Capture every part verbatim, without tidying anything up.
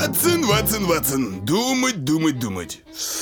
Ватсон, Ватсон, Ватсон. Думать, думать, думать.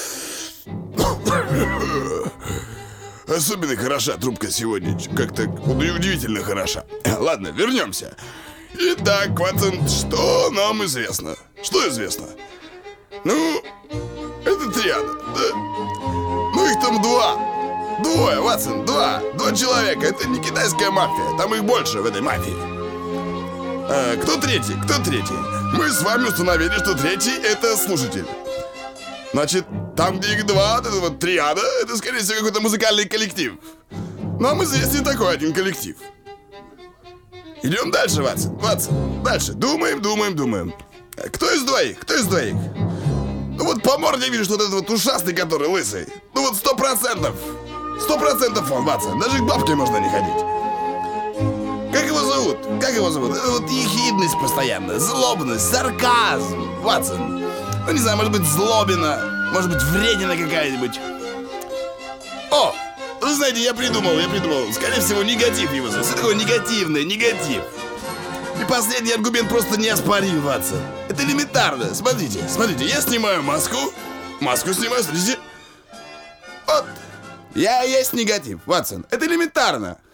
Особенно хороша трубка сегодня. Как-то удивительно хороша. Ладно, вернемся. Итак, Ватсон, что нам известно? Что известно? Ну, это триада, да? Ну, их там два. Двое, Ватсон, два. Два человека. Это не китайская мафия. Там их больше в этой мафии. А, кто третий? Кто третий? Мы с вами установили, что третий — это слушатель. Значит, там, где их два, это вот триада, это, скорее всего, какой-то музыкальный коллектив. Нам известен такой один коллектив. Идем дальше, Ватсон, Ватсон. Дальше. Думаем, думаем, думаем. Кто из двоих? Кто из двоих? Ну вот по морде я вижу, что вот этот вот ушастый, который лысый. Ну вот сто процентов. Сто процентов он, Ватсон. Даже к бабке можно не ходить. Как его зовут? Как его зовут? Это вот ехидность постоянно, злобность, сарказм, Ватсон. Ну не знаю, может быть злобина, может быть вредина какая-нибудь. О, вы знаете, я придумал, я придумал. Скорее всего, негатив его зовут. Что такое негативное? Негатив. И последний аргумент просто неоспорим, Ватсон. Это элементарно. Смотрите, смотрите, я снимаю маску. Маску снимаю, смотрите. Вот. Я и есть негатив, Ватсон. Это элементарно.